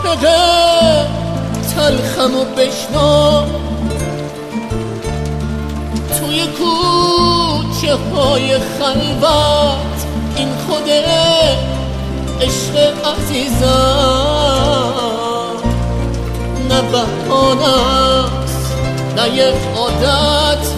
ناطق تلخمو بشنو، توی کوچه های خلوت این خود عشق عزیزم، نه بهانه است نه یک عادت،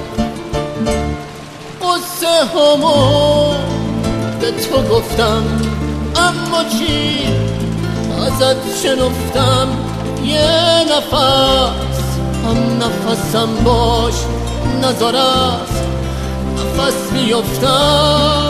قصه همو به تو گفتم اما چی ازت شنفتم، یه نفس هم نفسم باش نزار است نفس بیفتم،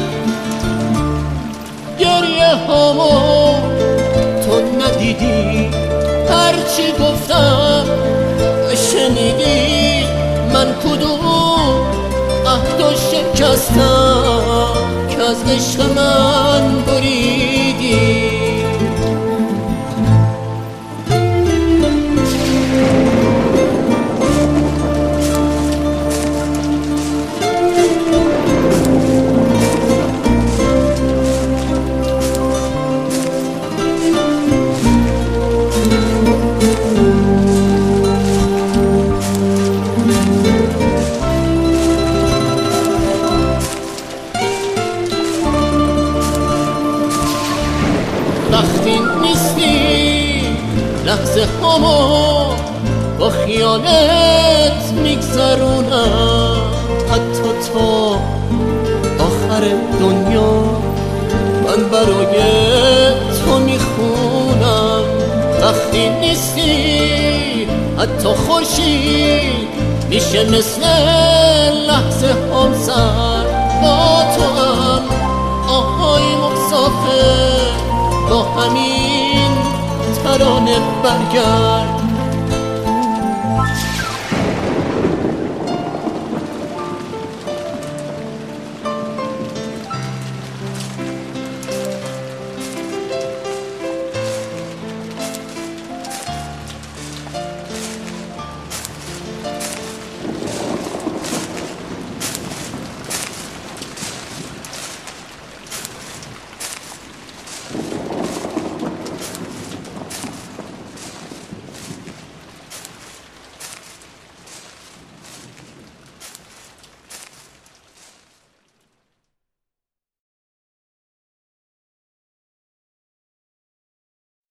گریه همو تو ندیدی، هرچی گفتم شنیدی، من کدوم عهد و شکستم که از عشق من بریدی. وقتی نیستی لحظه همو با خیالت میگذرونم، حتی تا آخر دنیا من برای تو میخونم. وقتی نیستی حتی خورشید میشه مثل لحظه هم سر با تو هم آهای مسافر، با همین ترانه برگرد